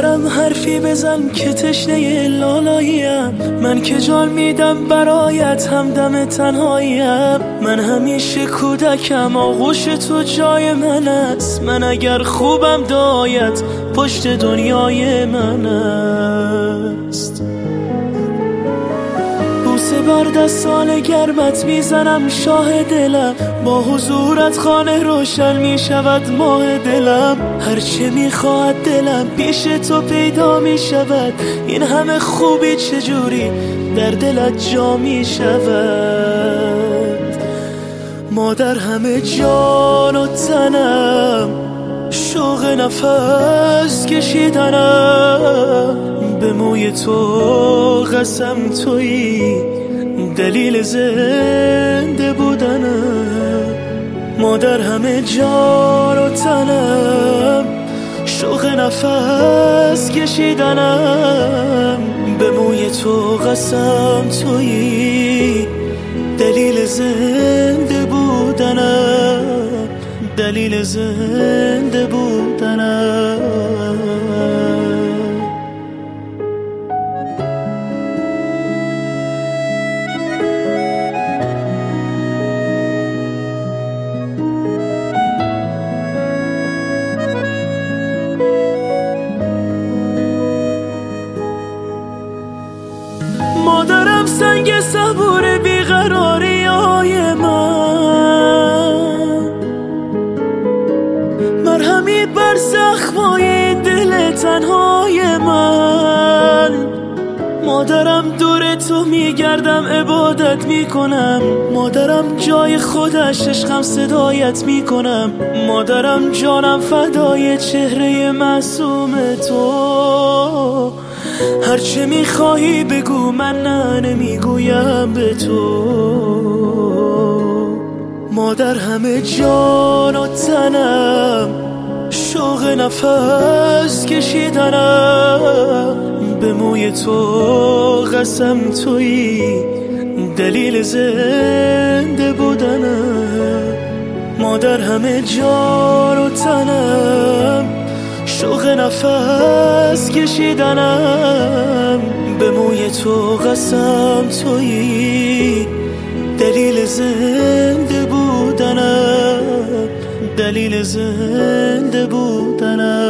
مادرم حرفی بزن که تشنه لالاییم، من که جان میدم برایت همدم تنهاییم. من همیشه کودکم، آغوش تو جای من است، من اگر خوبم دایت پشت دنیای من است. بوسه بر دستان گرمت میزنم شاه دلم، با حضورت خانه روشن میشود ماه دلم. هرچه میخواهد دلم پیش تو پیدا میشود، این همه خوبی چجوری در دلت جا میشود. مادر همه جان و تنم، شوق نفس کشیدنم، به موی تو قسم تویی دلیل زنده بودنم. مادر همه جان و تنم، شوق نفس کشیدنم، به موی تو قسم تویی دلیل زنده بودنم، دلیل زنده بودنم. مادرم سنگ صبور بیقراری های من، مرهمی بر زخمای دل تنهای من. مادرم دور تو میگردم عبادت میکنم، مادرم جای خودش عشقم صدایت میکنم. مادرم جانم فدای چهره معصوم تو، هرچه میخواهی بگو من نه نمیگویم به تو. مادر همه جان و تنم، شوق نفس کشیدنم، به موی تو قسم تویی دلیل زنده بودنم. مادر همه جان و تنم، شوق نفس کشیدنم، به موی تو قسم تویی دلیل زنده بودنم، دلیل زنده بودنم.